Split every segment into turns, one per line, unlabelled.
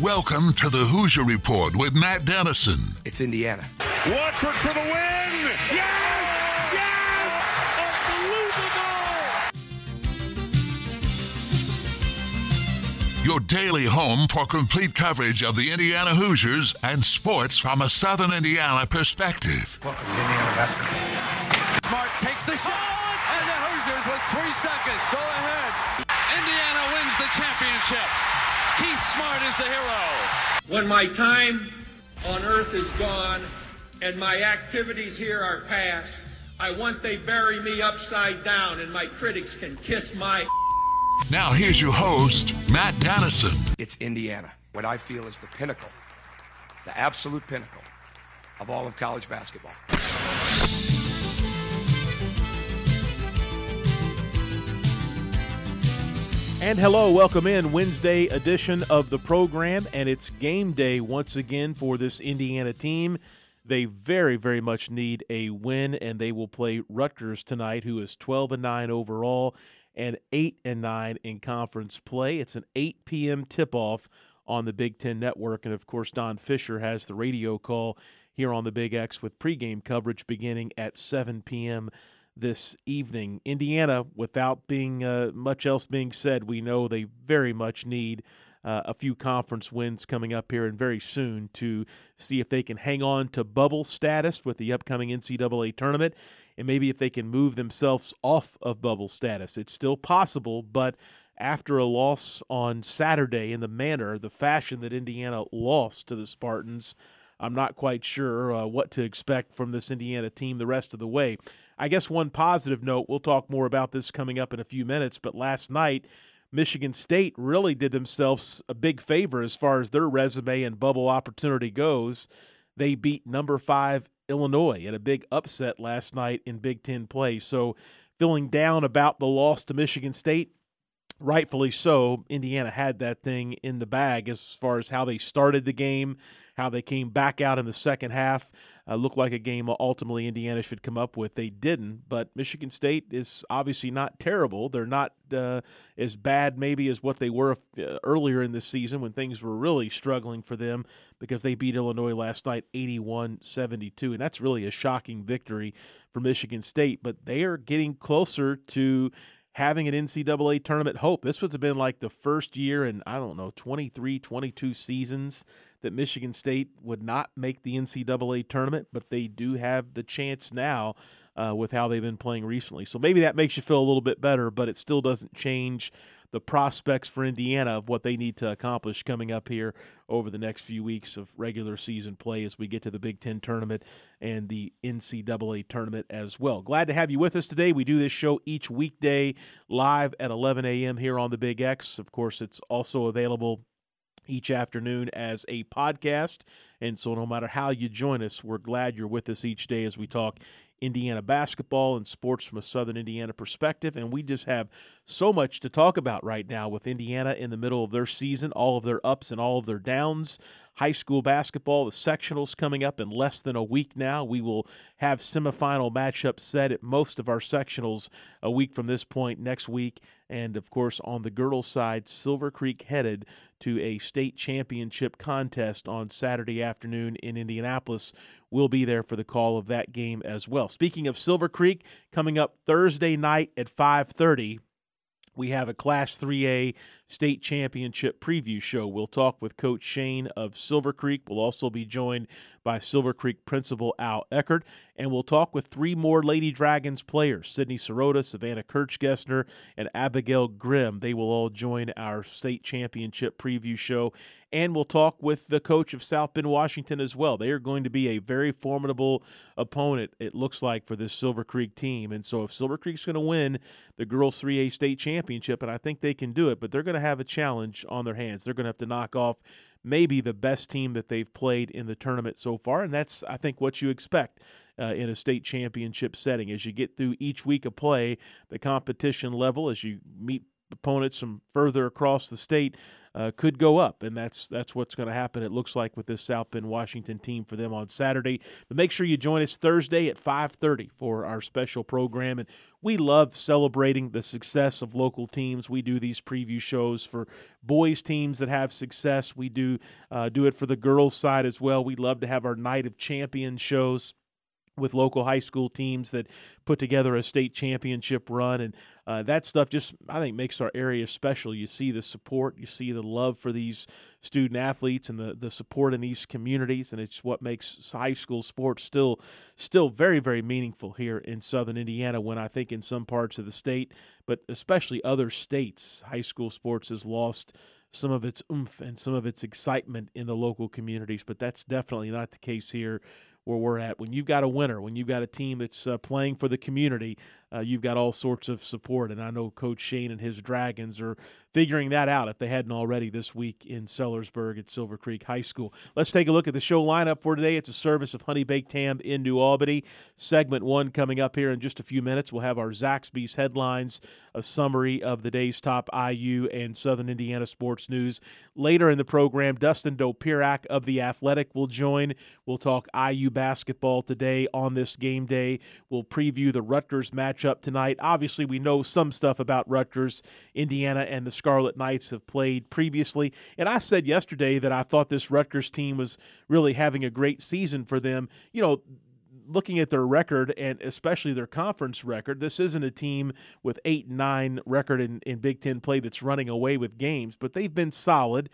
Welcome to the Hoosier Report with Matt Dennison.
It's Indiana.
Watford for the win! Yes! Yes! Unbelievable!
Your daily home for complete coverage of the Indiana Hoosiers and sports from a Southern Indiana perspective.
Welcome to Indiana basketball.
Smart takes the shot, and the Hoosiers with 3 seconds go ahead. Indiana wins the championship. Keith Smart is the hero.
When my time on earth is gone and my activities here are past, I want they bury me upside down and my critics can kiss my...
Now here's your host, Matt Dennison.
It's Indiana, what I feel is the pinnacle, the absolute pinnacle of all of college basketball.
And hello, welcome in Wednesday edition of the program, and it's game day once again for this Indiana team. They very, very much need a win, and they will play Rutgers tonight, who is 12-9 overall and 8-9 in conference play. It's an 8 p.m. tip-off on the Big Ten Network, and of course Don Fisher has the radio call here on the Big X with pregame coverage beginning at 7 p.m. this evening. Indiana, without being much else being said, we know they very much need a few conference wins coming up here and very soon to see if they can hang on to bubble status with the upcoming NCAA tournament, and maybe if they can move themselves off of bubble status. It's still possible, but after a loss on Saturday in the fashion that Indiana lost to the Spartans, I'm not quite sure what to expect from this Indiana team the rest of the way. I guess one positive note, we'll talk more about this coming up in a few minutes, but last night, Michigan State really did themselves a big favor as far as their resume and bubble opportunity goes. They beat number 5 Illinois in a big upset last night in Big Ten play. So feeling down about the loss to Michigan State, rightfully so. Indiana had that thing in the bag as far as how they started the game, how they came back out in the second half. Looked like a game ultimately Indiana should come up with. They didn't, but Michigan State is obviously not terrible. They're not as bad maybe as what they were earlier in the season when things were really struggling for them because they beat Illinois last night 81-72, and that's really a shocking victory for Michigan State. But they are getting closer to having an NCAA tournament hope. This would have been like the first year in, 23, 22 seasons that Michigan State would not make the NCAA tournament, but they do have the chance now with how they've been playing recently. So maybe that makes you feel a little bit better, but it still doesn't change the prospects for Indiana of what they need to accomplish coming up here over the next few weeks of regular season play as we get to the Big Ten tournament and the NCAA tournament as well. Glad to have you with us today. We do this show each weekday live at 11 a.m. here on the Big X. Of course, it's also available each afternoon as a podcast, and so no matter how you join us, we're glad you're with us each day as we talk Indiana basketball and sports from a Southern Indiana perspective, and we just have so much to talk about right now with Indiana in the middle of their season, all of their ups and all of their downs. High school basketball, the sectionals coming up in less than a week now. We will have semifinal matchups set at most of our sectionals a week from this point next week. And, of course, on the girls' side, Silver Creek headed to a state championship contest on Saturday afternoon in Indianapolis. We'll be there for the call of that game as well. Speaking of Silver Creek, coming up Thursday night at 5:30, we have a Class 3A state championship preview show. We'll talk with Coach Shane of Silver Creek. We'll also be joined by Silver Creek principal Al Eckert, and we'll talk with 3 more Lady Dragons players, Sydney Sirota, Savannah Kirchgessner, and Abigail Grimm. They will all join our state championship preview show, and we'll talk with the coach of South Bend, Washington as well. They are going to be a very formidable opponent, it looks like, for this Silver Creek team. And so if Silver Creek's going to win the girls 3A state championship, and I think they can do it, but they're going to have a challenge on their hands. They're going to have to knock off maybe the best team that they've played in the tournament so far, and that's, I think, what you expect in a state championship setting. As you get through each week of play, the competition level, as you meet opponents from further across the state could go up, and that's what's going to happen, it looks like, with this South Bend Washington team for them on Saturday. But make sure you join us Thursday at 5:30 for our special program. And we love celebrating the success of local teams. We do these preview shows for boys teams that have success. We do it for the girls' side as well. We love to have our Night of Champions shows with local high school teams that put together a state championship run. And that stuff just, I think, makes our area special. You see the support, you see the love for these student athletes and the support in these communities, and it's what makes high school sports still very, very meaningful here in Southern Indiana, when I think in some parts of the state, but especially other states, high school sports has lost some of its oomph and some of its excitement in the local communities. But that's definitely not the case here where we're at. When you've got a winner, when you've got a team that's playing for the community, you've got all sorts of support. And I know Coach Shane and his Dragons are figuring that out, if they hadn't already, this week in Sellersburg at Silver Creek High School. Let's take a look at the show lineup for today. It's a service of Honey Baked Ham in New Albany. Segment 1 coming up here in just a few minutes. We'll have our Zaxby's headlines, a summary of the day's top IU and Southern Indiana sports news. Later in the program, Dustin Dopirak of The Athletic will join. We'll talk IU basketball today on this game day. We'll preview the Rutgers matchup tonight. Obviously, we know some stuff about Rutgers. Indiana and the Scarlet Knights have played previously. And I said yesterday that I thought this Rutgers team was really having a great season for them. You know, looking at their record, and especially their conference record, this isn't a team with 8-9 record in Big Ten play that's running away with games, but they've been solid.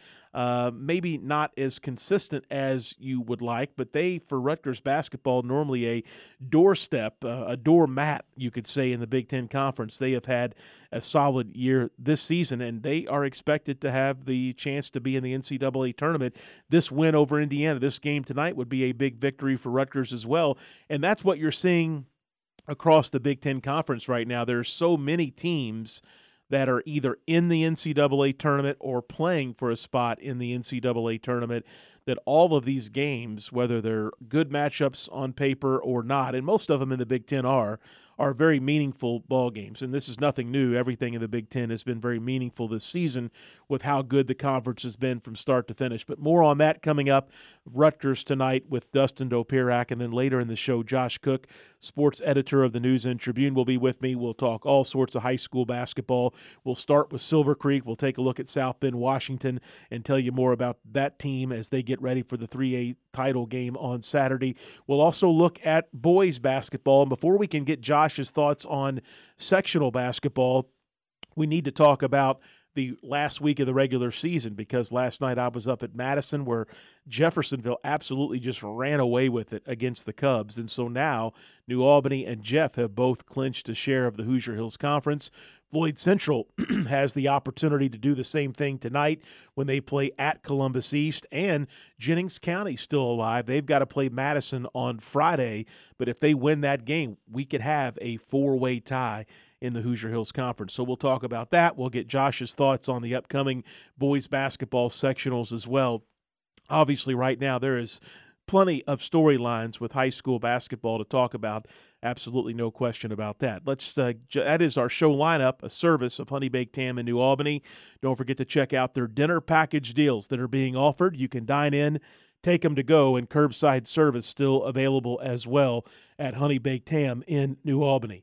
Maybe not as consistent as you would like, but they, for Rutgers basketball, normally a doorstep, a doormat, you could say, in the Big Ten Conference. They have had a solid year this season, and they are expected to have the chance to be in the NCAA tournament. This win over Indiana, this game tonight, would be a big victory for Rutgers as well, and that's what you're seeing across the Big Ten Conference right now. There are so many teams that are either in the NCAA tournament or playing for a spot in the NCAA tournament, that all of these games, whether they're good matchups on paper or not, and most of them in the Big Ten are very meaningful ball games. And this is nothing new. Everything in the Big Ten has been very meaningful this season with how good the conference has been from start to finish. But more on that coming up. Rutgers tonight with Dustin Dopirak, and then later in the show, Josh Cook, sports editor of the News and Tribune, will be with me. We'll talk all sorts of high school basketball. We'll start with Silver Creek. We'll take a look at South Bend, Washington, and tell you more about that team as they get ready for the 3A title game on Saturday. We'll also look at boys basketball. And before we can get Josh's thoughts on sectional basketball, we need to talk about the last week of the regular season, because last night I was up at Madison, where Jeffersonville absolutely just ran away with it against the Cubs. And so now New Albany and Jeff have both clinched a share of the Hoosier Hills Conference. Floyd Central has the opportunity to do the same thing tonight when they play at Columbus East, and Jennings County still alive. They've got to play Madison on Friday, but if they win that game, we could have a 4-way tie in the Hoosier Hills Conference. So we'll talk about that. We'll get Josh's thoughts on the upcoming boys basketball sectionals as well. Obviously, right now there is plenty of storylines with high school basketball to talk about. Absolutely no question about that. That is our show lineup, a service of Honey Baked Ham in New Albany. Don't forget to check out their dinner package deals that are being offered. You can dine in, take them to go, and curbside service still available as well at Honey Baked Ham in New Albany.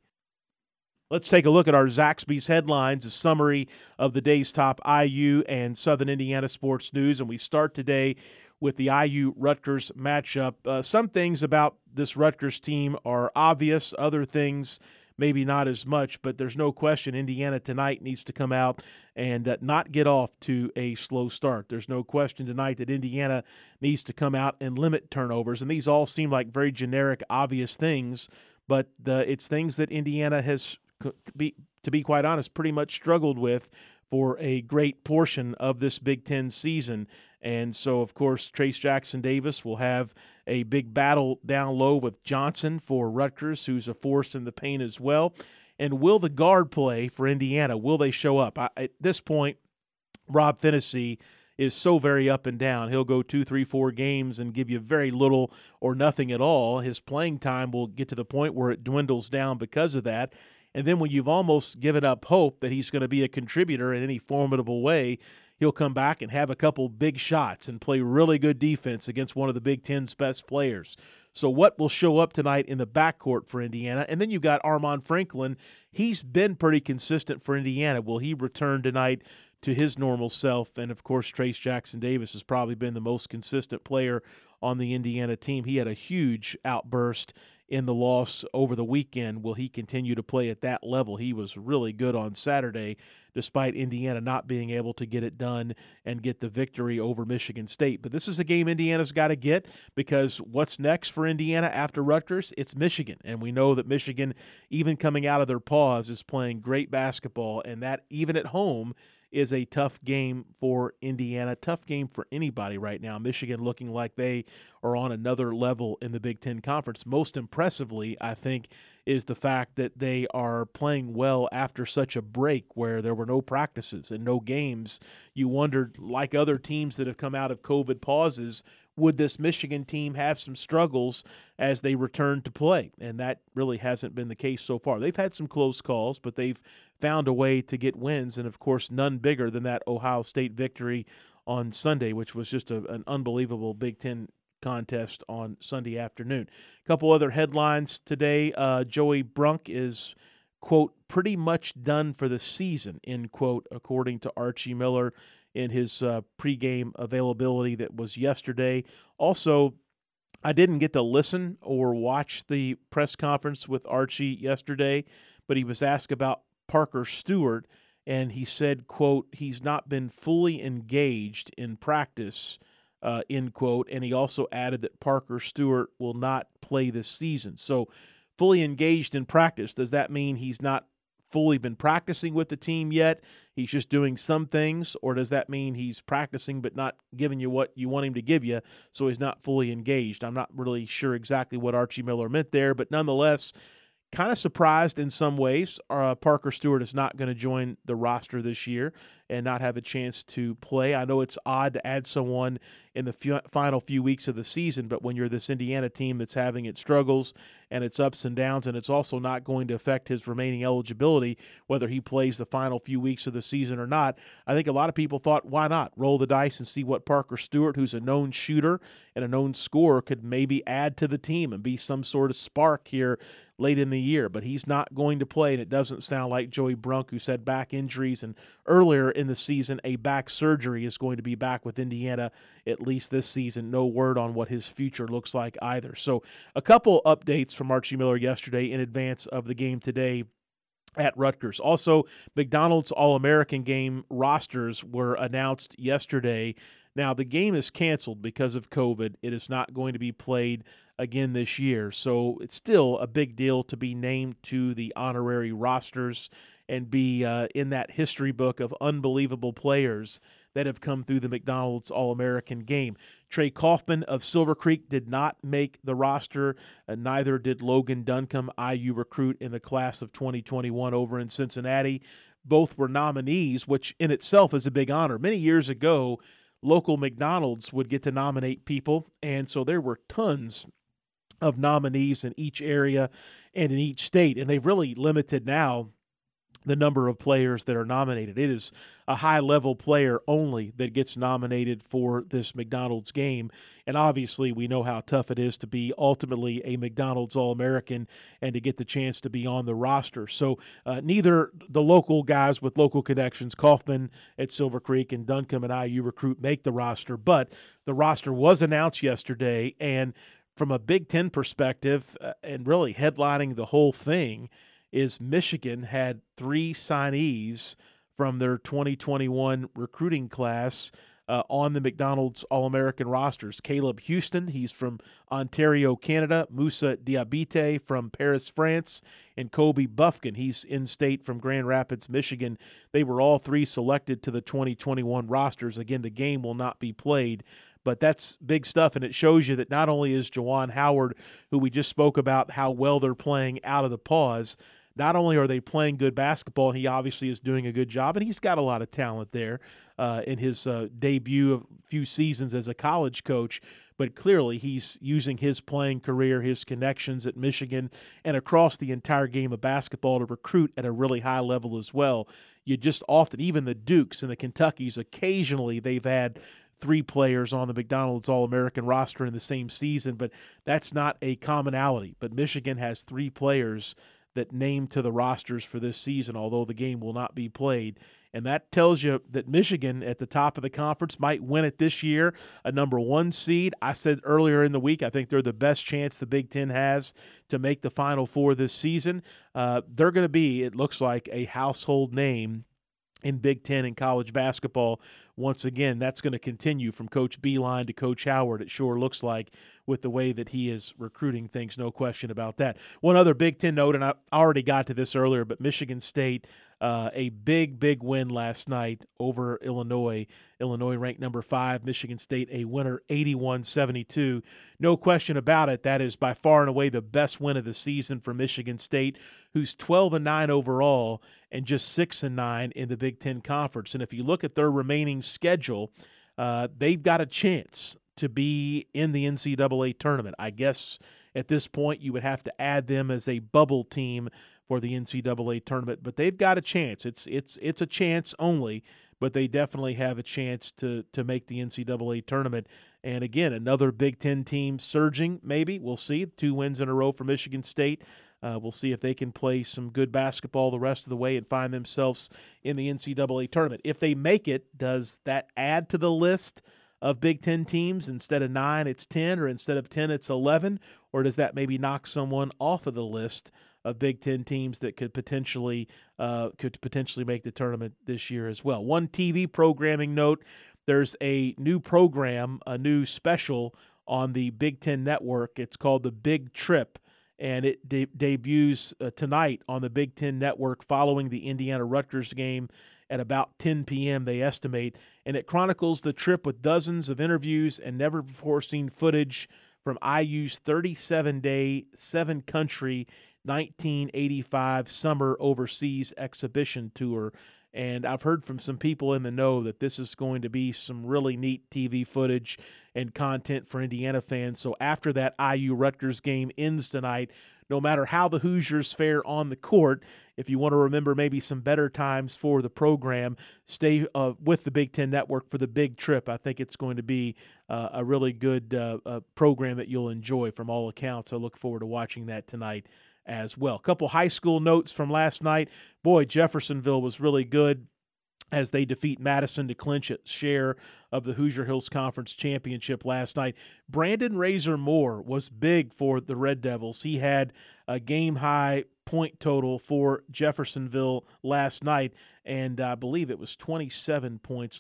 Let's take a look at our Zaxby's headlines, a summary of the day's top IU and Southern Indiana sports news, and we start today with the IU-Rutgers matchup. Some things about this Rutgers team are obvious, other things maybe not as much, but there's no question Indiana tonight needs to come out and not get off to a slow start. There's no question tonight that Indiana needs to come out and limit turnovers, and these all seem like very generic, obvious things, but it's things that Indiana has, to be quite honest, pretty much struggled with for a great portion of this Big Ten season. And so, of course, Trace Jackson-Davis will have a big battle down low with Johnson for Rutgers, who's a force in the paint as well. And will the guard play for Indiana? Will they show up? At this point, Rob Phinisee is so very up and down. He'll go 2, 3, 4 games and give you very little or nothing at all. His playing time will get to the point where it dwindles down because of that. And then when you've almost given up hope that he's going to be a contributor in any formidable way, he'll come back and have a couple big shots and play really good defense against one of the Big Ten's best players. So what will show up tonight in the backcourt for Indiana? And then you got Armaan Franklin. He's been pretty consistent for Indiana. Will he return tonight to his normal self? And, of course, Trayce Jackson-Davis has probably been the most consistent player on the Indiana team. He had a huge outburst in the loss over the weekend. Will he continue to play at that level? He was really good on Saturday, despite Indiana not being able to get it done and get the victory over Michigan State. But this is a game Indiana's got to get, because what's next for Indiana after Rutgers? It's Michigan. And we know that Michigan, even coming out of their pause, is playing great basketball, and that even at home is a tough game for Indiana, tough game for anybody right now. Michigan looking like they are on another level in the Big Ten Conference. Most impressively, I think, is the fact that they are playing well after such a break where there were no practices and no games. You wondered, like other teams that have come out of COVID pauses, would this Michigan team have some struggles as they return to play? And that really hasn't been the case so far. They've had some close calls, but they've found a way to get wins, and, of course, none bigger than that Ohio State victory on Sunday, which was just an unbelievable Big Ten contest on Sunday afternoon. A couple other headlines today. Joey Brunk is, quote, pretty much done for the season, end quote, according to Archie Miller in his pregame availability that was yesterday. Also, I didn't get to listen or watch the press conference with Archie yesterday, but he was asked about Parker Stewart, and he said, quote, he's not been fully engaged in practice, end quote, and he also added that Parker Stewart will not play this season. So fully engaged in practice, does that mean he's not fully been practicing with the team yet? He's just doing some things, or does that mean he's practicing but not giving you what you want him to give you, so he's not fully engaged? I'm not really sure exactly what Archie Miller meant there, but nonetheless, kind of surprised in some ways. Parker Stewart is not going to join the roster this year and not have a chance to play. I know it's odd to add someone in the final few weeks of the season, but when you're this Indiana team that's having its struggles and its ups and downs, and it's also not going to affect his remaining eligibility, whether he plays the final few weeks of the season or not, I think a lot of people thought, why not roll the dice and see what Parker Stewart, who's a known shooter and a known scorer, could maybe add to the team and be some sort of spark here late in the year. But he's not going to play, and it doesn't sound like Joey Brunk, who's had back injuries, and earlier in the season a back surgery, is going to be back with Indiana at least this season. No word on what his future looks like either. So a couple updates from Archie Miller yesterday in advance of the game today at Rutgers. Also, McDonald's All-American game rosters were announced yesterday. Now, the game is canceled because of COVID. It is not going to be played again this year. So it's still a big deal to be named to the honorary rosters and be in that history book of unbelievable players that have come through the McDonald's All-American game. Trey Kaufman of Silver Creek did not make the roster. Neither did Logan Duncombe, IU recruit in the class of 2021 over in Cincinnati. Both were nominees, which in itself is a big honor. Many years ago, local McDonald's would get to nominate people, and so there were tons of nominees in each area and in each state, and they've really limited now the number of players that are nominated. It is a high-level player only that gets nominated for this McDonald's game, and obviously we know how tough it is to be ultimately a McDonald's All-American and to get the chance to be on the roster. So neither the local guys with local connections, Kaufman at Silver Creek and Duncombe and IU recruit, make the roster, but the roster was announced yesterday, and from a Big Ten perspective, and really headlining the whole thing, is Michigan had 3 signees from their 2021 recruiting class on the McDonald's All-American rosters. Caleb Houston, he's from Ontario, Canada. Moussa Diabite from Paris, France. And Kobe Bufkin, he's in-state from Grand Rapids, Michigan. They were all 3 selected to the 2021 rosters. Again, the game will not be played, but that's big stuff, and it shows you that not only is Juwan Howard, who we just spoke about how well they're playing out of the pause, not only are they playing good basketball, and he obviously is doing a good job, and he's got a lot of talent there in his debut of a few seasons as a college coach, but clearly he's using his playing career, his connections at Michigan, and across the entire game of basketball to recruit at a really high level as well. You just often, even the Dukes and the Kentuckys, occasionally they've had 3 players on the McDonald's All-American roster in the same season, but that's not a commonality. But Michigan has 3 players that named to the rosters for this season, although the game will not be played. And that tells you that Michigan at the top of the conference might win it this year, a number 1 seed. I said earlier in the week, I think they're the best chance the Big Ten has to make the Final Four this season. They're going to be, it looks like, a household name in Big Ten and college basketball. Once again, that's going to continue from Coach Beilein to Coach Howard, it sure looks like, with the way that he is recruiting things, no question about that. One other Big Ten note, and I already got to this earlier, but Michigan State, a big win last night over Illinois. Illinois ranked number 5, Michigan State a winner 81-72. No question about it, that is by far and away the best win of the season for Michigan State, who's 12-9 overall and just 6-9 in the Big Ten Conference. And if you look at their remaining schedule, they've got a chance to be in the NCAA tournament. I guess at this point you would have to add them as a bubble team for the NCAA tournament, but they've got a chance. It's a chance only, but they definitely have a chance to make the NCAA tournament. And again, another Big Ten team surging, maybe. We'll see. 2 wins in a row for Michigan State. We'll see if they can play some good basketball the rest of the way and find themselves in the NCAA tournament. If they make it, does that add to the list of Big Ten teams? Instead of 9, it's 10, or instead of 10, it's 11? Or does that maybe knock someone off of the list of Big Ten teams that could potentially make the tournament this year as well? One TV programming note, there's a new program, a new special on the Big Ten Network. It's called The Big Trip, and it debuts tonight on the Big Ten Network following the Indiana-Rutgers game at about 10 p.m., they estimate, and it chronicles the trip with dozens of interviews and never-before-seen footage from IU's 37-day, 7-country 1985 summer overseas exhibition tour. And I've heard from some people in the know that this is going to be some really neat TV footage and content for Indiana fans. So after that IU-Rutgers game ends tonight, no matter how the Hoosiers fare on the court, if you want to remember maybe some better times for the program, stay with the Big Ten Network for the Big Trip. I think it's going to be a really good program that you'll enjoy from all accounts. I look forward to watching that tonight as well. A couple high school notes from last night. Boy, Jeffersonville was really good as they defeat Madison to clinch its share of the Hoosier Hills Conference Championship last night. Brandon Razor Moore was big for the Red Devils. He had a game-high point total for Jeffersonville last night, and I believe it was 25 points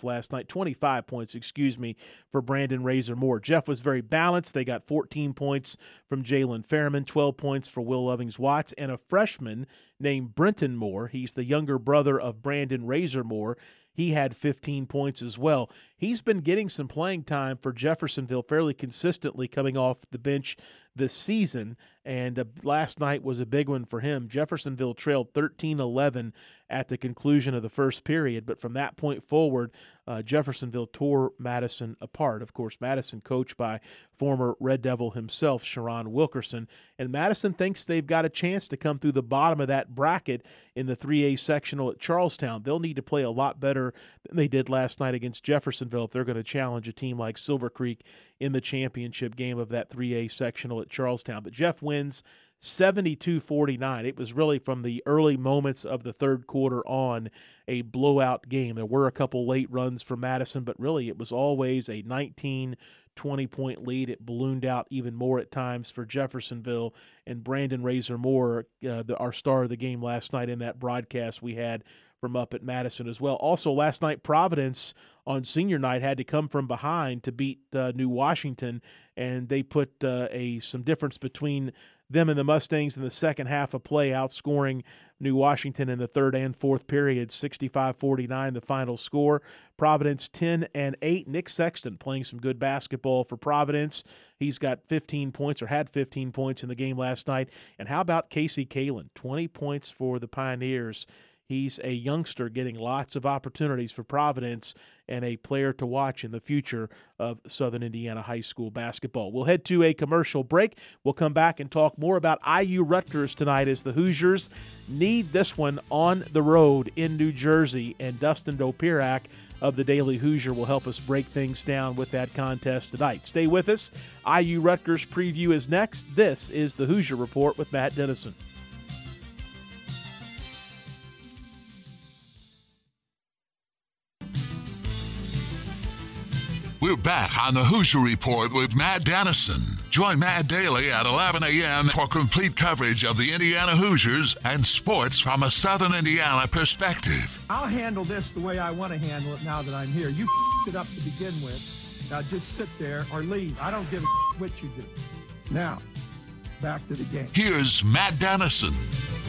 for Brandon Razor Moore. Jeff was very balanced. They got 14 points from Jalen Fairman, 12 points for Will Lovings-Watts, and a freshman named Brenton Moore. He's the younger brother of Brandon Razor Moore. He had 15 points as well. He's been getting some playing time for Jeffersonville fairly consistently coming off the bench this season, and last night was a big one for him. Jeffersonville trailed 13-11 at the conclusion of the first period, but from that point forward, Jeffersonville tore Madison apart. Of course, Madison coached by former Red Devil himself, Sharon Wilkerson, and Madison thinks they've got a chance to come through the bottom of that bracket in the 3A sectional at Charlestown. They'll need to play a lot better than they did last night against Jeffersonville if they're going to challenge a team like Silver Creek in the championship game of that 3A sectional at Charlestown. But Jeff wins 72-49. It was really from the early moments of the third quarter on a blowout game. There were a couple late runs for Madison, but really it was always a 19, 20-point lead. It ballooned out even more at times for Jeffersonville, and Brandon Razor Moore, our star of the game last night in that broadcast we had from up at Madison as well. Also last night, Providence on senior night had to come from behind to beat New Washington, and they put some difference between them and the Mustangs in the second half of play, outscoring New Washington in the third and fourth period, 65-49 the final score. Providence 10-8. Nick Sexton playing some good basketball for Providence. He's got 15 points, or had 15 points in the game last night. And how about Casey Kalen? 20 points for the Pioneers. He's a youngster getting lots of opportunities for Providence and a player to watch in the future of Southern Indiana high school basketball. We'll head to a commercial break. We'll come back and talk more about IU Rutgers tonight as the Hoosiers need this one on the road in New Jersey, and Dustin Dopirak of the Daily Hoosier will help us break things down with that contest tonight. Stay with us. IU Rutgers preview is next. This is the Hoosier Report with Matt Dennison.
We're back on the Hoosier Report with Matt Dennison. Join Matt daily at 11 a.m. for complete coverage of the Indiana Hoosiers and sports from a Southern Indiana perspective.
I'll handle this the way I want to handle it now that I'm here. You it up to begin with. Now just sit there or leave. I don't give a what you do. Now, back to the game.
Here's Matt Dennison.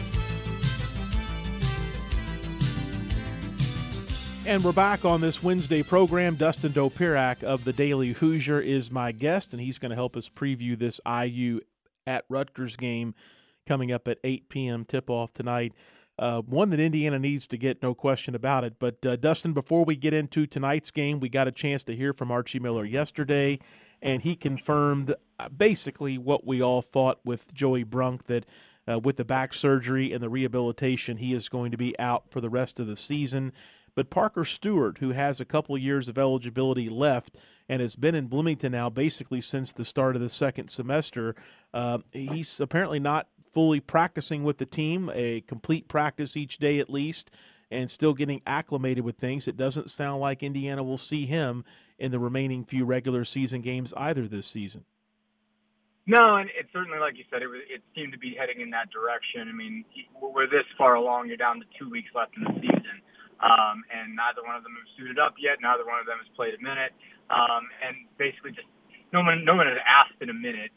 And we're back on this Wednesday program. Dustin Dopirak of the Daily Hoosier is my guest, and he's going to help us preview this IU at Rutgers game coming up at 8 p.m. tip-off tonight. One that Indiana needs to get, no question about it. But, Dustin, before we get into tonight's game, we got a chance to hear from Archie Miller yesterday, and he confirmed basically what we all thought with Joey Brunk, that with the back surgery and the rehabilitation, he is going to be out for the rest of the season. But Parker Stewart, who has a couple years of eligibility left and has been in Bloomington now basically since the start of the second semester, he's apparently not fully practicing with the team, a complete practice each day at least, and still getting acclimated with things. It doesn't sound like Indiana will see him in the remaining few regular season games either this season.
No, and it's certainly, like you said, it seemed to be heading in that direction. I mean, we're this far along. You're down to 2 weeks left in the season. And neither one of them have suited up yet. Neither one of them has played a minute. And basically just no one has asked in a minute.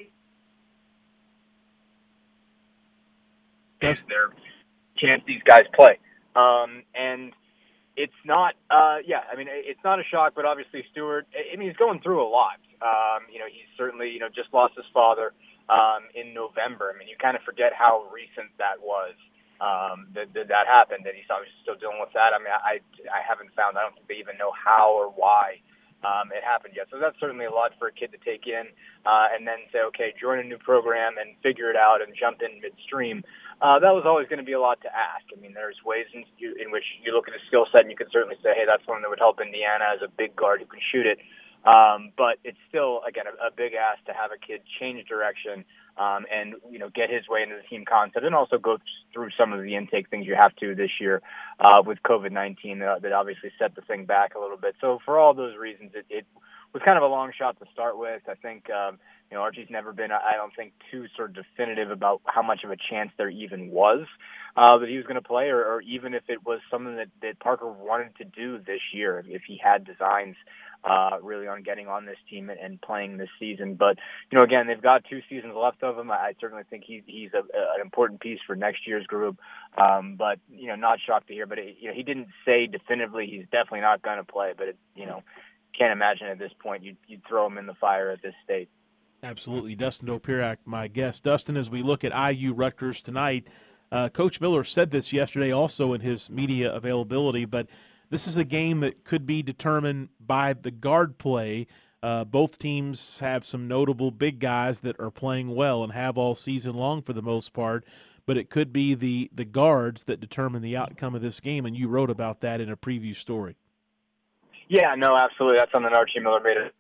Is there a chance these guys play? And it's not, it's not a shock, but obviously Stewart, he's going through a lot. He's certainly, just lost his father in November. I mean, you kind of forget how recent that was. That happened, and he's obviously still dealing with that. I mean, I haven't found, I don't think they even know how or why it happened yet. So that's certainly a lot for a kid to take in, and then say, okay, join a new program and figure it out and jump in midstream. That was always going to be a lot to ask. I mean, there's ways in which you look at his skill set and you can certainly say, hey, that's one that would help Indiana as a big guard who can shoot it. But it's still, again, a big ask to have a kid change direction and, get his way into the team concept, and also go through some of the intake things you have to this year with COVID-19 that obviously set the thing back a little bit. So for all those reasons, it was kind of a long shot to start with. I think, Archie's never been, I don't think, too sort of definitive about how much of a chance there even was that he was going to play, or even if it was something that Parker wanted to do this year, if he had designs really on getting on this team and playing this season. But, again, they've got 2 seasons left of him. I certainly think he's an important piece for next year's group. But, not shocked to hear. But, he didn't say definitively he's definitely not going to play. But, can't imagine at this point you'd throw him in the fire at this state.
Absolutely. Dustin Dopirak, my guest. Dustin, as we look at IU Rutgers tonight, Coach Miller said this yesterday also in his media availability, but this is a game that could be determined by the guard play. Both teams have some notable big guys that are playing well and have all season long for the most part, but it could be the guards that determine the outcome of this game, and you wrote about that in a preview story. Yeah, no, absolutely. That's something Archie Miller made it.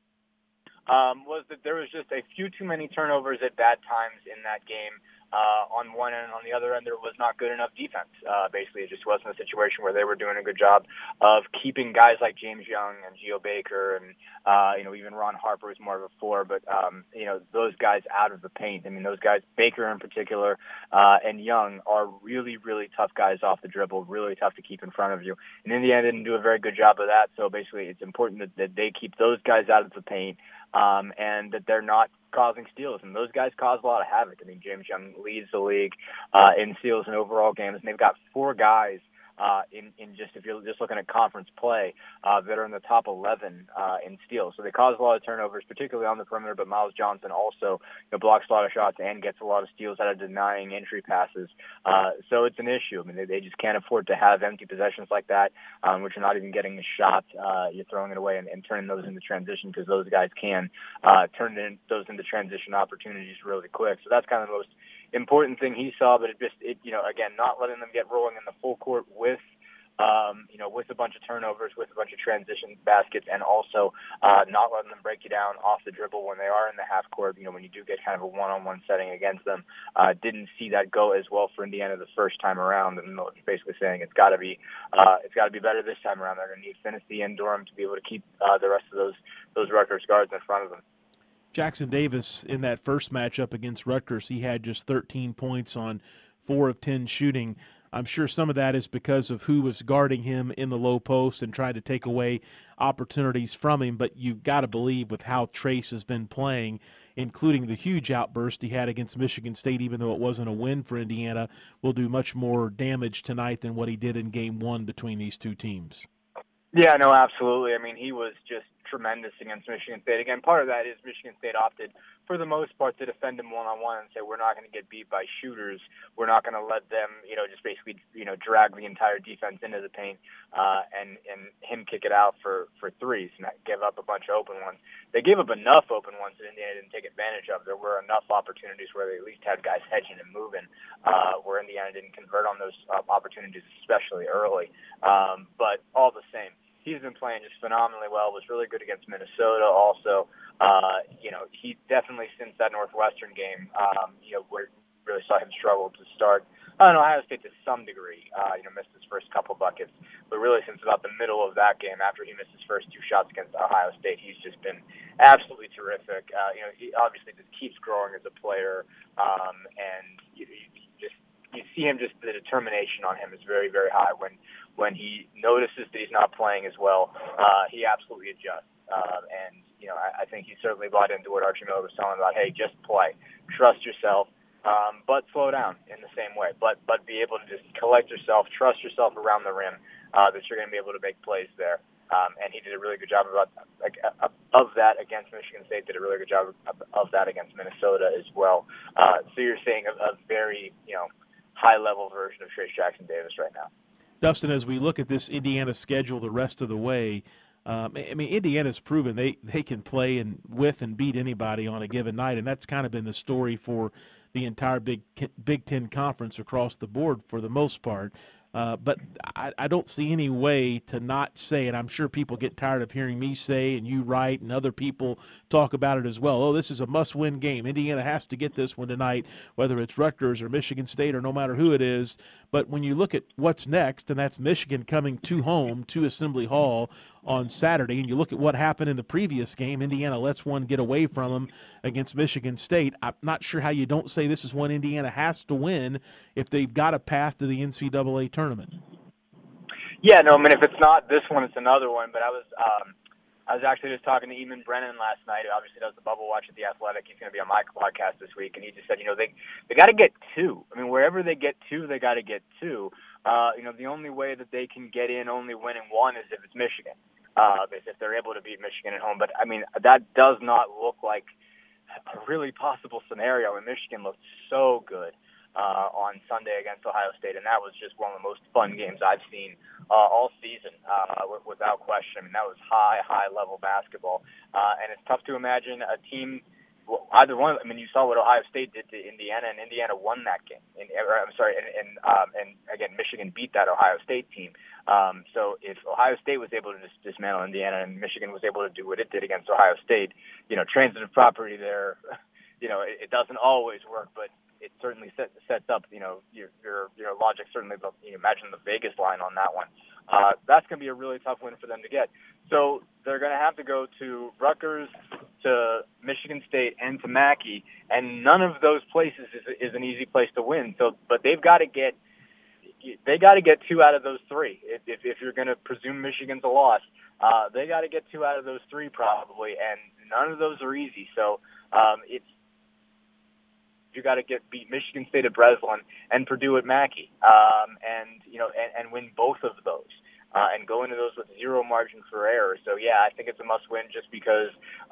Was that there was just a few too many turnovers at bad times in that game. On one end, on the other end, there was not good enough defense. Basically, it just wasn't a situation where they were doing a good job of keeping guys like James Young and Geo Baker and, even Ron Harper was more of a 4, but, those guys out of the paint. I mean, those guys, Baker in particular, and Young are really, really tough guys off the dribble, really tough to keep in front of you. And Indiana didn't do a very good job of that, so basically it's important that they keep those guys out of the paint. And that they're not
causing steals, and those guys cause a lot of havoc. I mean, James Young leads the league in steals in overall games, and they've got 4 guys in just, if you're just looking at conference play, that are in the top 11 in steals. So they cause a lot of turnovers, particularly on the perimeter, but Miles Johnson also blocks a lot of shots and gets a lot of steals out of denying entry passes. So it's an issue. I mean, they just can't afford to have empty possessions like that, which you're not even getting a shot. You're throwing it away and turning those into transition, because those guys can turn those into transition opportunities really quick. So that's kind of the most important thing he saw, but again, not letting them get rolling in the full court with a bunch of turnovers, with a bunch of transition baskets, and also not letting them break you down off the dribble when they are in the half court. When you do get kind of a one-on-one setting against them, didn't see that go as well for Indiana the first time around, and basically saying it's got to be better this time around. They're going to need Finney and Durham to be able to keep the rest of those Rutgers guards in front of them.
Jackson Davis, in that first matchup against Rutgers, he had just 13 points on 4 of 10 shooting. I'm sure some of that is because of who was guarding him in the low post and trying to take away opportunities from him, but you've got to believe with how Trace has been playing, including the huge outburst he had against Michigan State, even though it wasn't a win for Indiana, will do much more damage tonight than what he did in Game 1 between these two teams.
Yeah, no, absolutely. I mean, he was just tremendous against Michigan State. Again, part of that is Michigan State opted, for the most part, to defend him one-on-one and say, we're not going to get beat by shooters. We're not going to let them, just basically, drag the entire defense into the paint and him kick it out for threes and give up a bunch of open ones. They gave up enough open ones that Indiana didn't take advantage of. There were enough opportunities where they at least had guys hedging and moving, where Indiana didn't convert on those opportunities, especially early. But all the same, he's been playing just phenomenally well, was really good against Minnesota also. He definitely, since that Northwestern game, where we really saw him struggle to start. Ohio State to some degree, missed his first couple buckets. But really, since about the middle of that game, after he missed his first 2 shots against Ohio State, he's just been absolutely terrific. He obviously just keeps growing as a player, and you see him, just the determination on him is very, very high. When he notices that he's not playing as well, he absolutely adjusts. I think he certainly bought into what Archie Miller was telling about, hey, just play. Trust yourself, but slow down in the same way. But be able to just collect yourself, trust yourself around the rim, that you're going to be able to make plays there. And he did a really good job of that against Michigan State, did a really good job of that against Minnesota as well. So you're seeing a very, high-level version of Trayce Jackson Davis right now.
Dustin, as we look at this Indiana schedule the rest of the way, Indiana's proven they can play with and beat anybody on a given night, and that's kind of been the story for the entire Big Ten Conference across the board for the most part. But I don't see any way to not say, and I'm sure people get tired of hearing me say, and you write, and other people talk about it as well. Oh, this is a must-win game. Indiana has to get this one tonight, whether it's Rutgers or Michigan State or no matter who it is. But when you look at what's next, and that's Michigan coming to Assembly Hall on Saturday, and you look at what happened in the previous game, Indiana lets one get away from them against Michigan State. I'm not sure how you don't say this is one Indiana has to win if they've got a path to the NCAA tournament.
Yeah, no, if it's not this one, it's another one. But I was actually just talking to Eamon Brennan last night, who obviously does the Bubble Watch at The Athletic. He's going to be on my podcast this week, and he just said, they got to get 2. Wherever they get 2, they got to get 2. The only way that they can get in only winning 1 is if it's Michigan, if they're able to beat Michigan at home. But, that does not look like a really possible scenario, and Michigan looked so good on Sunday against Ohio State, and that was just one of the most fun games I've seen all season, without question. That was high-level basketball, and it's tough to imagine a team, either one. You saw what Ohio State did to Indiana, and Indiana won that game. And again, Michigan beat that Ohio State team. So if Ohio State was able to dismantle Indiana, and Michigan was able to do what it did against Ohio State, transitive property there, it doesn't always work, but it certainly sets up, your logic certainly, imagine the Vegas line on that one. That's going to be a really tough win for them to get. So they're going to have to go to Rutgers, to Michigan State, and to Mackey, and none of those places is an easy place to win. So, but they've got to get 2 out of those 3. If you're going to presume Michigan's a loss, they got to get 2 out of those 3 probably, and none of those are easy. So you got to beat Michigan State at Breslin and Purdue at Mackey, and win both of those. And go into those with zero margin for error. So, yeah, I think it's a must-win just because,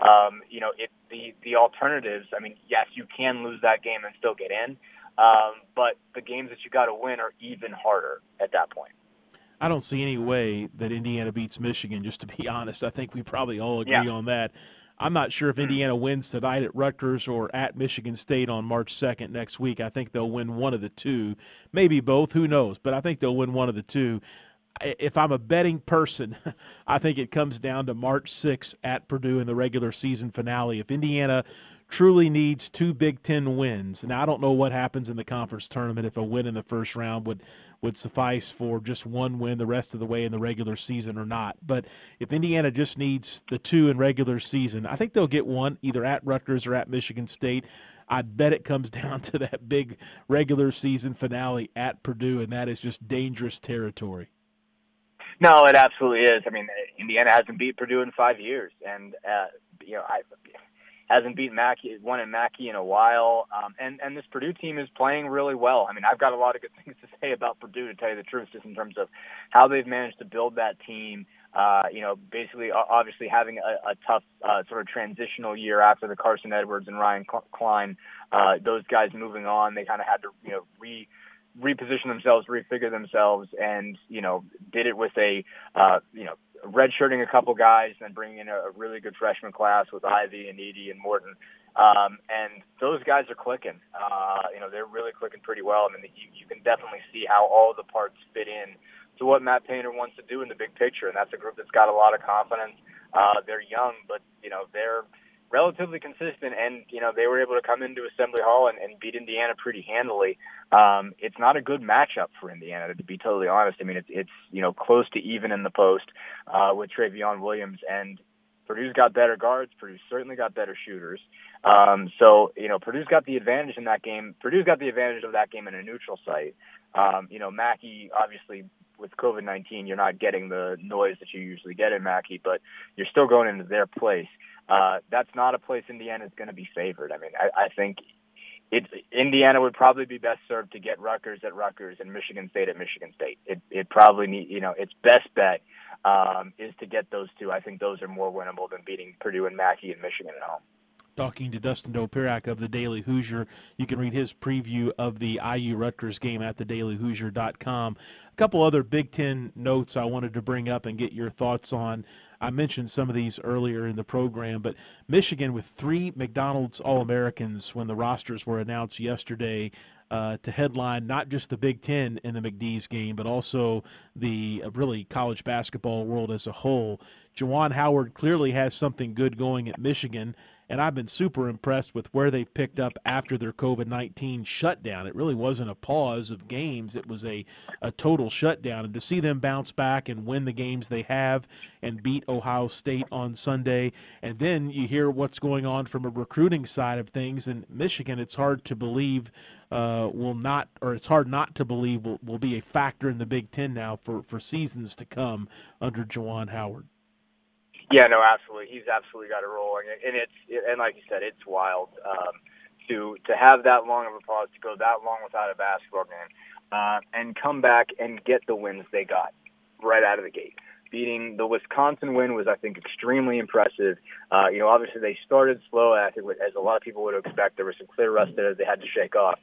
the alternatives, I mean, yes, you can lose that game and still get in, but the games that you got to win are even harder at that point.
I don't see any way that Indiana beats Michigan, just to be honest. I think we probably all agree on that. I'm not sure if Indiana wins tonight at Rutgers or at Michigan State on March 2nd next week. I think they'll win one of the two, maybe both, who knows, but I think they'll win one of the two. If I'm a betting person, I think it comes down to March 6th at Purdue in the regular season finale. If Indiana truly needs 2 Big Ten wins, now I don't know what happens in the conference tournament if a win in the first round would suffice for just one win the rest of the way in the regular season or not. But if Indiana just needs the 2 in regular season, I think they'll get one either at Rutgers or at Michigan State. I'd bet it comes down to that big regular season finale at Purdue, and that is just dangerous territory.
No, it absolutely is. I mean, Indiana hasn't beat Purdue in 5 years, and hasn't beat won in Mackey in a while. And this Purdue team is playing really well. I mean, I've got a lot of good things to say about Purdue, to tell you the truth, just in terms of how they've managed to build that team. Basically, obviously having a tough sort of transitional year after the Carson Edwards and Ryan Klein, those guys moving on, they kind of had to reposition themselves, refigure themselves, and did it with redshirting a couple guys and then bringing in a really good freshman class with Ivy and Edey and Morton, and those guys are clicking. They're really clicking pretty well. I mean, you can definitely see how all the parts fit in to what Matt Painter wants to do in the big picture, and that's a group that's got a lot of confidence. They're young, but they're relatively consistent, and they were able to come into Assembly Hall and beat Indiana pretty handily. It's not a good matchup for Indiana, to be totally honest. I mean, it's close to even in the post with Travion Williams, and Purdue's got better guards. Purdue's certainly got better shooters. Purdue's got the advantage in that game. Purdue's got the advantage of that game in a neutral site. Mackey, obviously, with COVID-19, you're not getting the noise that you usually get in Mackey, but you're still going into their place. That's not a place Indiana is going to be favored. I mean, I think Indiana would probably be best served to get Rutgers at Rutgers and Michigan State at Michigan State. It probably need, its best bet is to get those two. I think those are more winnable than beating Purdue and Mackey and Michigan at home.
Talking to Dustin Dopirak of the Daily Hoosier. You can read his preview of the IU-Rutgers game at thedailyhoosier.com. A couple other Big Ten notes I wanted to bring up and get your thoughts on. I mentioned some of these earlier in the program, but Michigan with 3 McDonald's All-Americans when the rosters were announced yesterday to headline not just the Big Ten in the McDee's game, but also the really college basketball world as a whole. Juwan Howard clearly has something good going at Michigan, and I've been super impressed with where they've picked up after their COVID-19 shutdown. It really wasn't a pause of games. It was a total shutdown. And to see them bounce back and win the games they have and beat Ohio State on Sunday, and then you hear what's going on from a recruiting side of things. And Michigan, it's hard to believe it's hard not to believe will be a factor in the Big Ten now for seasons to come under Juwan Howard.
Yeah, no, absolutely. He's absolutely got it rolling, and like you said, it's wild to have that long of a pause, to go that long without a basketball game, and come back and get the wins they got right out of the gate. Beating the Wisconsin win was, I think, extremely impressive. Obviously they started slow, I think, as a lot of people would expect. There was some clear rust that they had to shake off,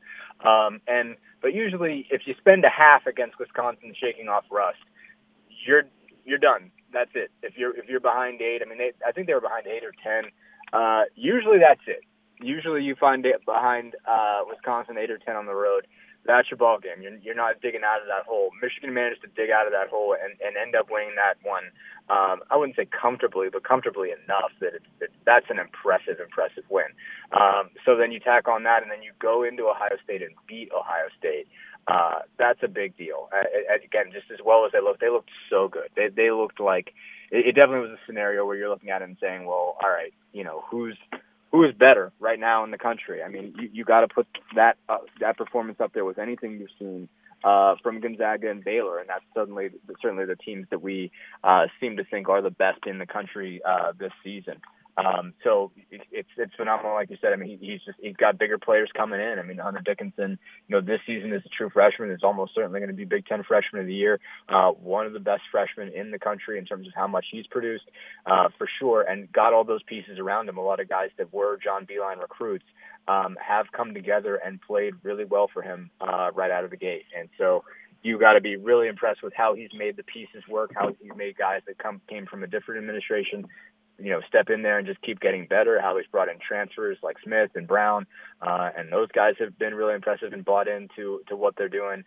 but usually if you spend a half against Wisconsin shaking off rust, you're done. That's it. If you're behind 8, I mean, I think they were behind 8 or 10. Usually that's it. Usually you find it behind Wisconsin 8 or 10 on the road. That's your ball game. You're not digging out of that hole. Michigan managed to dig out of that hole and end up winning that one. I wouldn't say comfortably, but comfortably enough that that's an impressive win. So then you tack on that, and then you go into Ohio State and beat Ohio State. That's a big deal. Again, just as well as they looked so good. They looked like it definitely was a scenario where you're looking at it and saying, well, all right, who is better right now in the country? I mean, you got to put that performance up there with anything you've seen from Gonzaga and Baylor, and that's certainly the teams that we seem to think are the best in the country this season. So it's phenomenal, like you said. I mean, he's got bigger players coming in. I mean, Hunter Dickinson, this season is a true freshman. Is almost certainly going to be Big Ten Freshman of the Year. One of the best freshmen in the country in terms of how much he's produced, for sure. And got all those pieces around him. A lot of guys that were John Beilein recruits have come together and played really well for him right out of the gate. And so you got to be really impressed with how he's made the pieces work, how he's made guys that came from a different administration step in there and just keep getting better, how he's brought in transfers like Smith and Brown, and those guys have been really impressive and bought into what they're doing.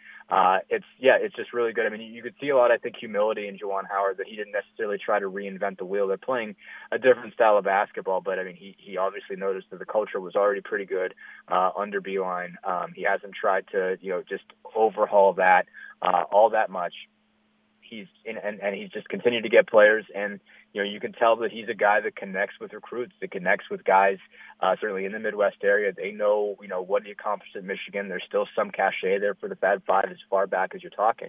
It's just really good. I mean, you could see a lot, I think, humility in Juwan Howard, that he didn't necessarily try to reinvent the wheel. They're playing a different style of basketball, but I mean, he obviously noticed that the culture was already pretty good under Beilein. He hasn't tried to, just overhaul that all that much. He's just continued to get players, and you can tell that he's a guy that connects with recruits, that connects with guys certainly in the Midwest area. They know what he accomplished at Michigan. There's still some cachet there for the Fab Five as far back as you're talking,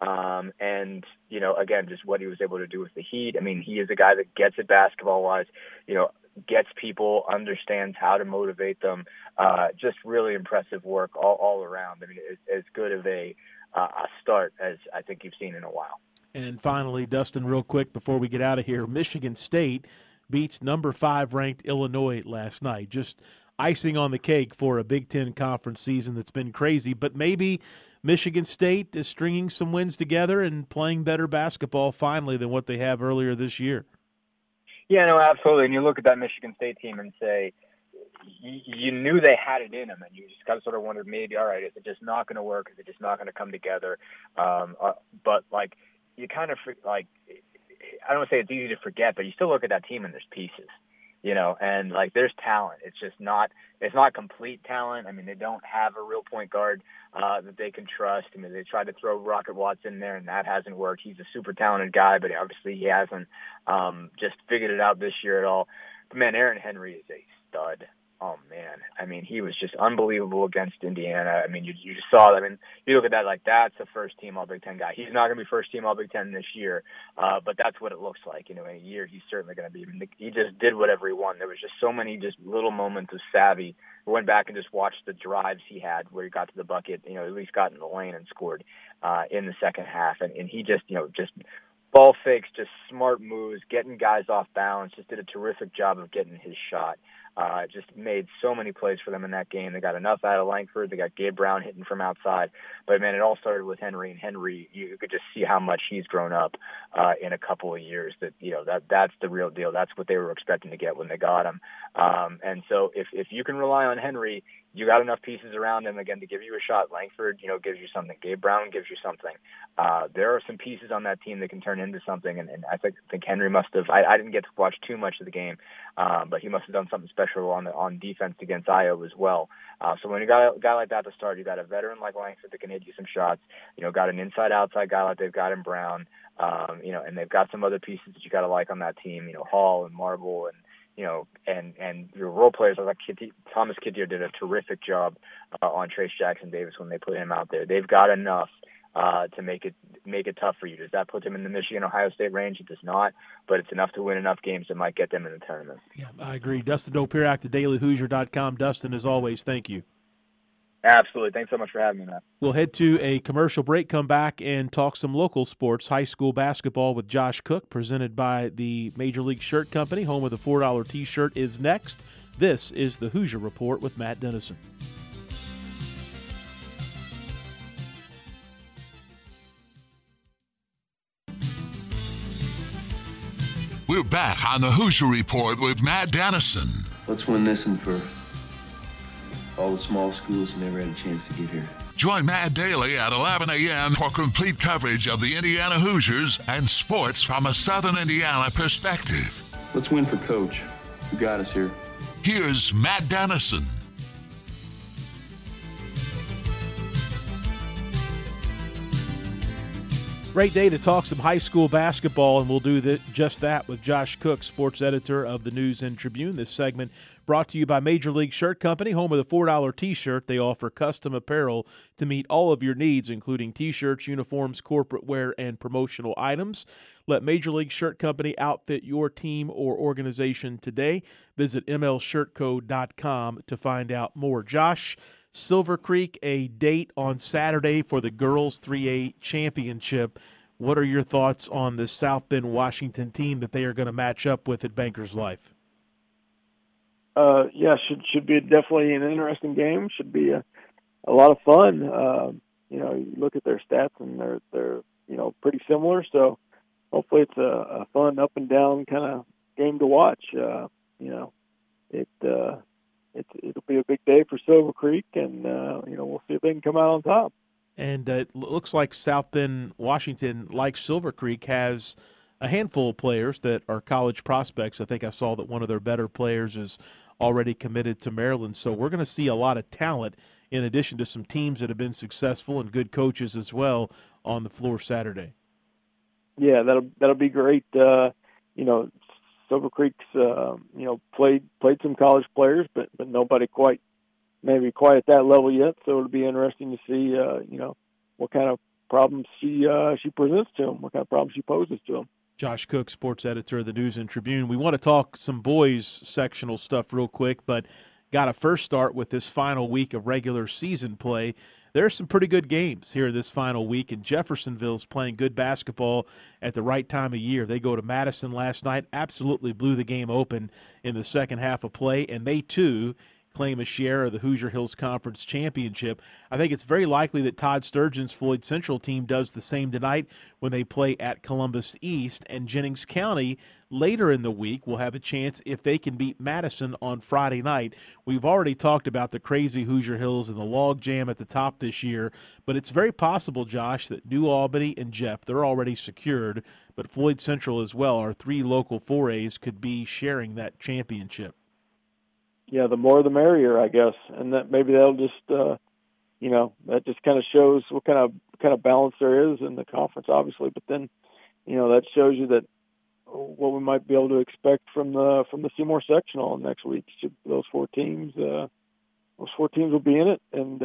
and again, just what he was able to do with the Heat. I mean, he is a guy that gets it basketball wise. Gets people, understands how to motivate them. Just really impressive work all around. I mean, as good of a start as I think you've seen in a while.
And finally, Dustin, real quick before we get out of here, Michigan State beats number 5 ranked Illinois last night. Just icing on the cake for a Big Ten conference season that's been crazy. But maybe Michigan State is stringing some wins together and playing better basketball finally than what they have earlier this year.
Yeah, no, absolutely. And you look at that Michigan State team and say, you knew they had it in them, and you just kind of sort of wondered, maybe, all right, is it just not going to work? Is it just not going to come together? But you kind of I don't want to say it's easy to forget, but you still look at that team and there's pieces, and there's talent. It's not complete talent. I mean, they don't have a real point guard that they can trust. I mean, they tried to throw Rocket Watson in there, and that hasn't worked. He's a super talented guy, but obviously he hasn't just figured it out this year at all. But man, Aaron Henry is a stud. Oh, man. I mean, he was just unbelievable against Indiana. I mean, you just saw that. I mean, you look at that that's a first-team All-Big Ten guy. He's not going to be first-team All-Big Ten this year, but that's what it looks like. In a year, he's certainly going to be. I mean, he just did whatever he wanted. There was just so many just little moments of savvy. We went back and just watched the drives he had where he got to the bucket, at least got in the lane and scored in the second half. And he just, just ball fakes, just smart moves, getting guys off balance, just did a terrific job of getting his shot. Just made so many plays for them in that game. They got enough out of Langford. They got Gabe Brown hitting from outside. But, man, it all started with Henry. And Henry, you could just see how much he's grown up in a couple of years. That's the real deal. That's what they were expecting to get when they got him. And so if you can rely on Henry, you got enough pieces around him, again, to give you a shot. Langford, gives you something. Gabe Brown gives you something. There are some pieces on that team that can turn into something. And I think Henry must have – I didn't get to watch too much of the game, but he must have done something special on defense against Iowa as well. So when you got a guy like that to start, you got a veteran like Langford that can hit you some shots. Got an inside-outside guy like they've got in Brown. And they've got some other pieces that you got to like on that team. Hall and Marble and your role players like Thomas Kittier did a terrific job on Trace Jackson Davis when they put him out there. They've got enough to make it tough for you. Does that put them in the Michigan-Ohio State range? It does not, but it's enough to win enough games that might get them in the tournament.
Yeah, I agree. Dustin Dopirak, thedailyhoosier.com. Dustin, as always, thank you.
Absolutely. Thanks so much for having me, Matt.
We'll head to a commercial break, come back, and talk some local sports. High school basketball with Josh Cook, presented by the Major League Shirt Company. Home of the $4 T-shirt is next. This is the Hoosier Report with Matt Dennison.
We're back on the Hoosier Report with Matt Dennison.
Let's win this one for all the small schools who never had a chance to get here.
Join Matt Daly at 11 a.m. for complete coverage of the Indiana Hoosiers and sports from a Southern Indiana perspective.
Let's win for Coach, who got us here.
Here's Matt Dennison.
Great day to talk some high school basketball, and we'll do just that with Josh Cook, sports editor of the News and Tribune. This segment brought to you by Major League Shirt Company, home of the $4 T-shirt. They offer custom apparel to meet all of your needs, including T-shirts, uniforms, corporate wear, and promotional items. Let Major League Shirt Company outfit your team or organization today. Visit mlshirtco.com to find out more. Josh, Silver Creek, a date on Saturday for the Girls 3A Championship. What are your thoughts on the South Bend, Washington team that they are going to match up with at Bankers Life?
Should be definitely an interesting game. Should be a lot of fun. You look at their stats and they're pretty similar. So hopefully it's a fun up and down kind of game to watch. It'll be a big day for Silver Creek, and we'll see if they can come out on top.
And it looks like South Bend, Washington, like Silver Creek, has a handful of players that are college prospects. I think I saw that one of their better players is already committed to Maryland. So we're going to see a lot of talent in addition to some teams that have been successful and good coaches as well on the floor Saturday.
Yeah, that'll be great. Silver Creek's played some college players, but nobody quite at that level yet. So it'll be interesting to see what kind of problems she presents to them, what kind of problems she poses to them.
Josh Cook, sports editor of the News and Tribune. We want to talk some boys sectional stuff real quick, but got to first start with this final week of regular season play. There's some pretty good games here this final week, and Jeffersonville's playing good basketball at the right time of year. They go to Madison last night, absolutely blew the game open in the second half of play, and they, too, claim a share of the Hoosier Hills Conference Championship. I think it's very likely that Todd Sturgeon's Floyd Central team does the same tonight when they play at Columbus East, and Jennings County later in the week will have a chance if they can beat Madison on Friday night. We've already talked about the crazy Hoosier Hills and the log jam at the top this year, but it's very possible, Josh, that New Albany and Jeff, they're already secured, but Floyd Central as well, our three local 4As, could be sharing that championship.
Yeah, the more the merrier, I guess, and that maybe that'll just, that just kind of shows what kind of balance there is in the conference, obviously. But then, that shows you that what we might be able to expect from the Seymour sectional next week. Those four teams will be in it, and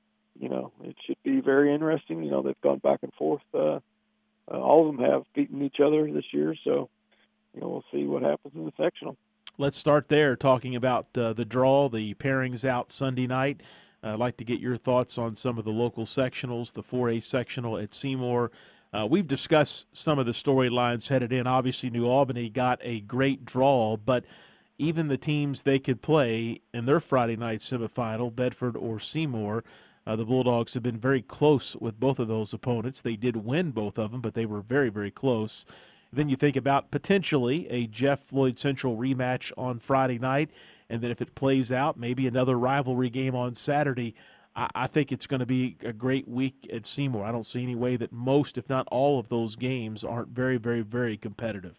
it should be very interesting. They've gone back and forth. All of them have beaten each other this year, so we'll see what happens in the sectional.
Let's start there, talking about the draw, the pairings out Sunday night. I'd like to get your thoughts on some of the local sectionals, the 4A sectional at Seymour. We've discussed some of the storylines headed in. Obviously, New Albany got a great draw, but even the teams they could play in their Friday night semifinal, Bedford or Seymour, the Bulldogs have been very close with both of those opponents. They did win both of them, but they were very, very close. Then you think about potentially a Jeff Floyd Central rematch on Friday night, and then if it plays out, maybe another rivalry game on Saturday. I think it's going to be a great week at Seymour. I don't see any way that most, if not all, of those games aren't very, very, very competitive.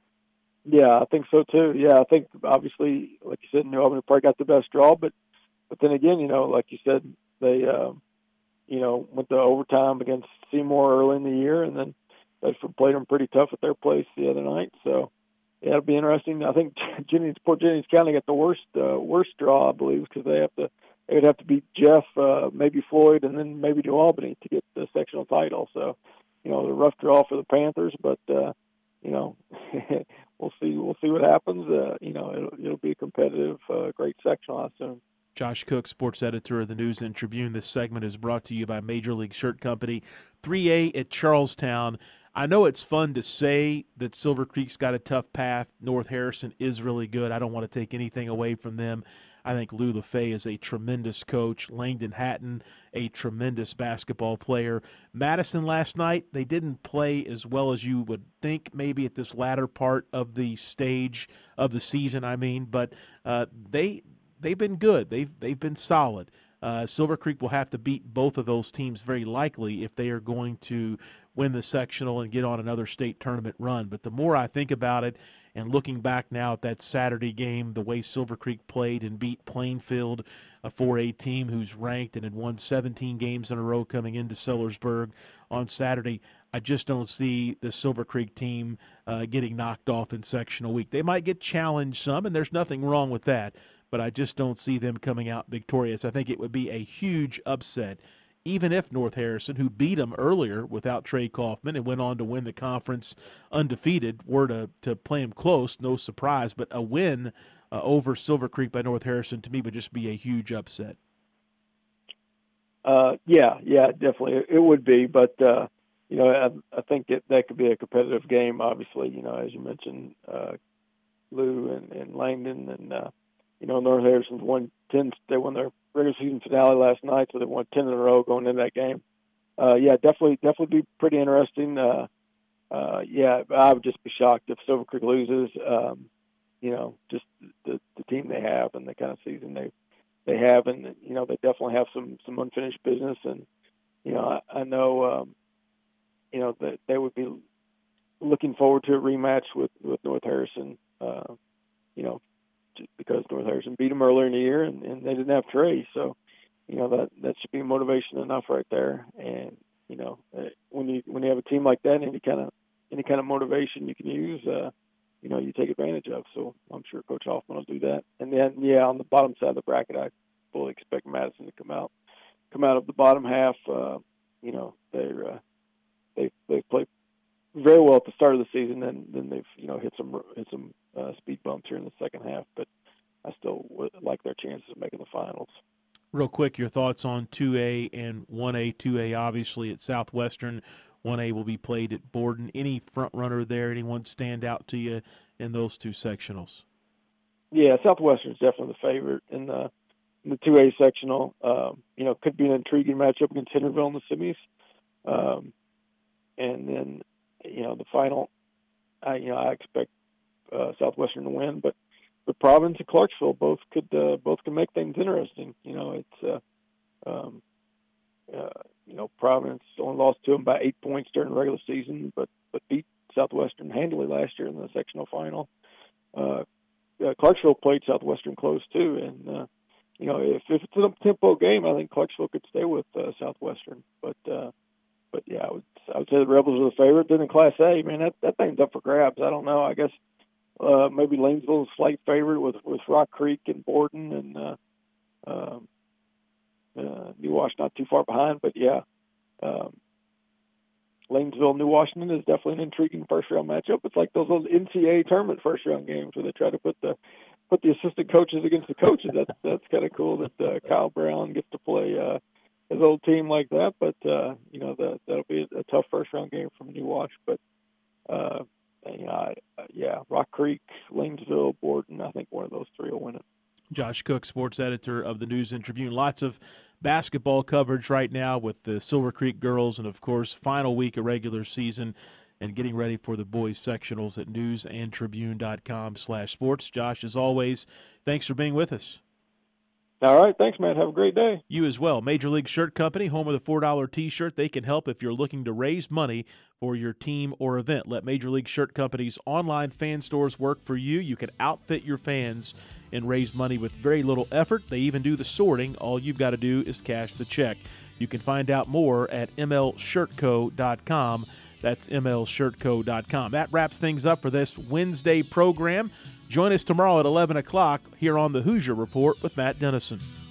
Yeah, I think so too. Yeah, I think obviously, like you said, New Albany probably got the best draw, but then again, like you said, they went to overtime against Seymour early in the year, and then Bedford played them pretty tough at their place the other night. So yeah, it'll be interesting. I think Jennings County got the worst draw, I believe, because they would have to beat Jeff, maybe Floyd, and then maybe New Albany to get the sectional title. So the rough draw for the Panthers, but we'll see what happens. It'll be a competitive, great sectional, I assume.
Josh Cook, sports editor of the News and Tribune. This segment is brought to you by Major League Shirt Company. 3A at Charlestown. I know it's fun to say that Silver Creek's got a tough path. North Harrison is really good. I don't want to take anything away from them. I think Lou LaFay is a tremendous coach. Langdon Hatton, a tremendous basketball player. Madison last night, they didn't play as well as you would think maybe at this latter part of the stage of the season, but they've been good. They've been solid. Silver Creek will have to beat both of those teams very likely if they are going to win the sectional and get on another state tournament run. But the more I think about it, and looking back now at that Saturday game, the way Silver Creek played and beat Plainfield, a 4A team who's ranked and had won 17 games in a row coming into Sellersburg on Saturday, I just don't see the Silver Creek team getting knocked off in sectional week. They might get challenged some, and there's nothing wrong with that. but I just don't see them coming out victorious. I think it would be a huge upset, even if North Harrison, who beat them earlier without Trey Kaufman and went on to win the conference undefeated, were to play them close, no surprise. But a win over Silver Creek by North Harrison, to me, would just be a huge upset.
Yeah, definitely. It would be, but, I think that could be a competitive game, obviously, as you mentioned, Lou and Langdon and, North Harrison's won 10. They won their regular season finale last night, so they won 10 in a row going into that game. Definitely be pretty interesting. I would just be shocked if Silver Creek loses, just the team they have and the kind of season they have, and they definitely have some unfinished business, and I know that they would be looking forward to a rematch with North Harrison, just because North Harrison beat them earlier in the year and they didn't have Trey, so that should be motivation enough right there. And when you have a team like that, any kind of motivation you can use, you take advantage of. So I'm sure Coach Hoffman will do that. And then on the bottom side of the bracket, I fully expect Madison to come out of the bottom half. They've played very well at the start of the season, and then they've hit some speed bumps here in the second half. But I still would like their chances of making the finals.
Real quick, your thoughts on 2A and 1A. 2A obviously at Southwestern. 1A will be played at Borden. Any front runner there? Anyone stand out to you in those two sectionals?
Yeah, Southwestern's definitely the favorite in the 2A sectional. Could be an intriguing matchup against Henryville in the semis. And then, the final, I expect Southwestern to win, but Providence and Clarksville both can make things interesting. Providence only lost to them by 8 points during the regular season, but beat Southwestern handily last year in the sectional final. Clarksville played Southwestern close too, and if it's an up-tempo game, I think Clarksville could stay with Southwestern. But yeah, I would say the Rebels are the favorite. Then in Class A, man, that thing's up for grabs. I don't know. I guess maybe Lanesville's a slight favorite with Rock Creek and Borden, and New Wash not too far behind. But yeah, Lanesville, New Washington is definitely an intriguing first-round matchup. It's like those old NCAA tournament first-round games where they try to put the assistant coaches against the coaches. That's kind of cool that Kyle Brown gets to play his old team like that. But that'll be a tough first-round game from New Wash. But Rock Creek, Lanesville, Borden. I think one of those three will win it.
Josh Cook, sports editor of the News and Tribune. Lots of basketball coverage right now with the Silver Creek girls, and of course, final week of regular season and getting ready for the boys sectionals at newsandtribune.com/sports. Josh, as always, thanks for being with us.
All right. Thanks, man. Have a great day.
You as well. Major League Shirt Company, home of the $4 T-shirt. They can help if you're looking to raise money for your team or event. Let Major League Shirt Company's online fan stores work for you. You can outfit your fans and raise money with very little effort. They even do the sorting. All you've got to do is cash the check. You can find out more at mlshirtco.com. That's mlshirtco.com. That wraps things up for this Wednesday program. Join us tomorrow at 11 o'clock here on the Hoosier Report with Matt Dennison.